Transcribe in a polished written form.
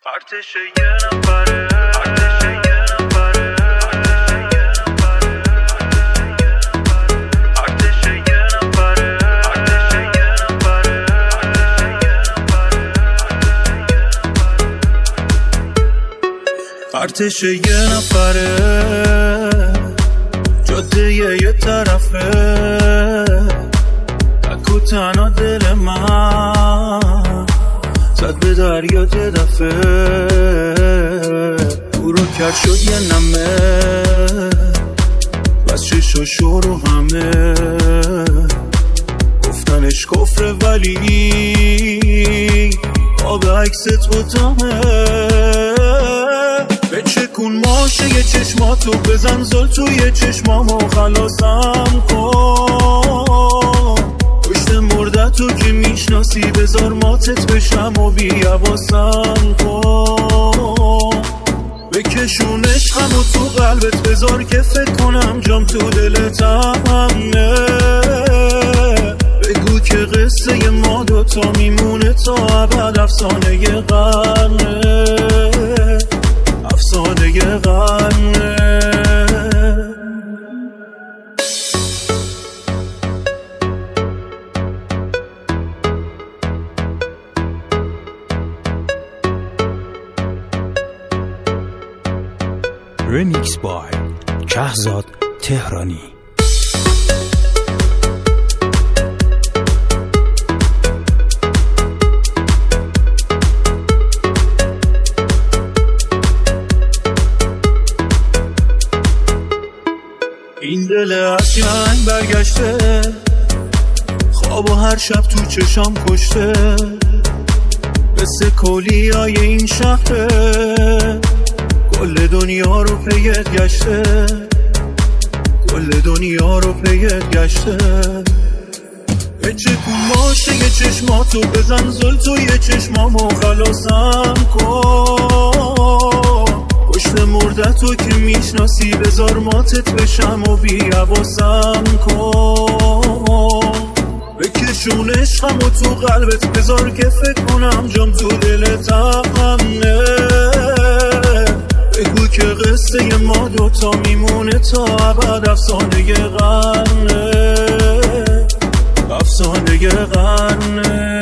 ارتش یه نفره، ارتش یه نفره، ارتش یه نفره، ارتش یه نفره، جاده یه طرفه، تک و تنها دل من زد به دریا یه دفعه، او رو کرد شد یه نمه، بس چش و شور و همه گفتنش کفره، ولی آب عکست بوتامه. به چکون ماشه یه چشماتو، بزن زل توی چشمامو خلاصم کن، پشت مردتو که میشناسی بذار ماتت بشم و بی‌حواسم کن، بکشونش همو تو قلبت بذار که فکر کنم جام تو دلت همه، بگو که قصه ما دوتا میمونه تا ابد، افسانه قرنه، افسانه قرنه. رمیکس بای کهزاد تهرانی. این دل عشقم برگشته، خواب و هر شب تو چشام کشته، مثل کلیای این شهره، کل دنیا رو پیت گشته، کل دنیا رو پیت گشته. به چکون باشه یه چشماتو، بزن زل توی چشمامو خلاصم کن، پشت مردتو که میشناسی بذار ماتت بشم و بی‌حواسم کن، بکشونش همو تو قلبت بذار که فکر کنم جام تو دلت همه، بگو که قصه ما دوتا میمونه تا ابد، افسانه قرنه، افسانه قرنه.